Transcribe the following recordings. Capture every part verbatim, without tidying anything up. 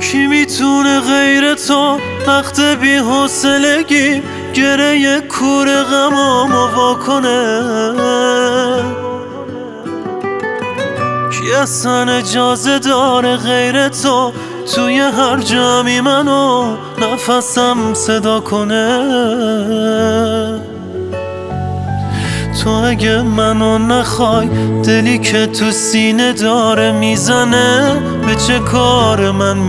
کی میتونه غیر تو وقت بی حوصلگی گره کور غمامو واکنه؟ کی اصلا اجازه داره غیر تو توی هر جمعی منو نفسم صدا کنه؟ تو اگه منو نخوای دلی که تو سینه داره میزنه به چه کار من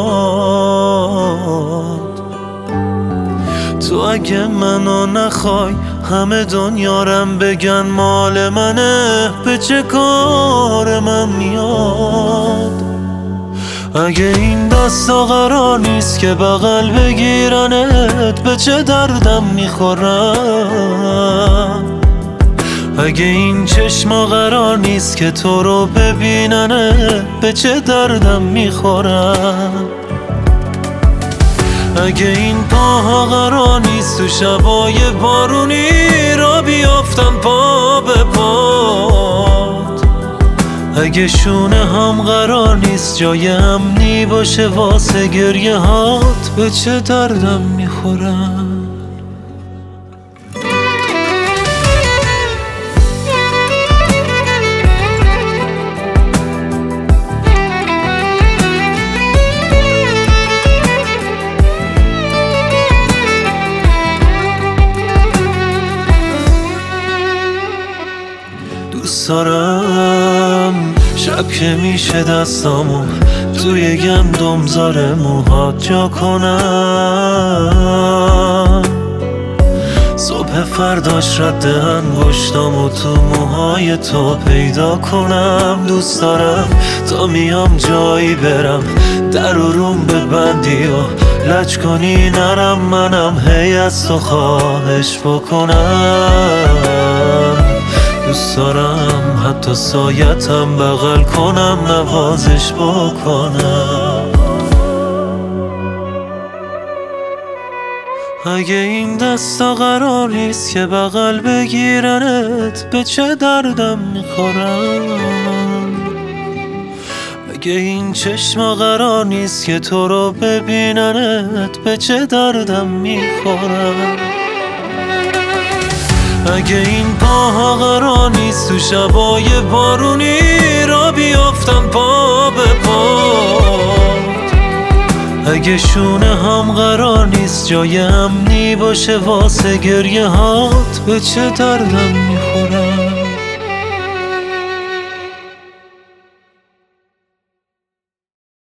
میاد؟ تو اگه منو نخوای همه دنیارم بگن مال منه به چه کار من میاد؟ اگه این دستا قرار نیست که بغل بگیرنت به چه دردم میخورم؟ اگه این چشما قرار نیست که تو رو ببیننه به چه دردم میخورم؟ اگه این پاها قرار نیست تو شبای بارونی را بیافتن پا به پات، اگه شونه هم قرار نیست جای امنی باشه واسه گریه هات به چه دردم میخورم؟ دوست دارم شب که میشه دستامو توی گندم زار موهات جا کنم، صبح فرداش رد انگشتامو تو موهای تو پیدا کنم. دوست دارم تا میام جایی برم در و روم ببندی و لج کنی نرم منم هی از تو خواهش بکنم. دوست دارم حتی سایتم بغل کنم نوازش بکنم. اگه این دستا قرار نیست که بغل بگیرنت به چه دردم میخورم؟ اگه این چشما قرار نیست که تو رو ببیننت به چه دردم میخورم؟ اگه این پاها قرار نیست تو شبای بارونی را بیافتن پا به پات، اگه شونه هم قرار نیست جای امنی باشه واسه گریه هات به چه دردم میخورم؟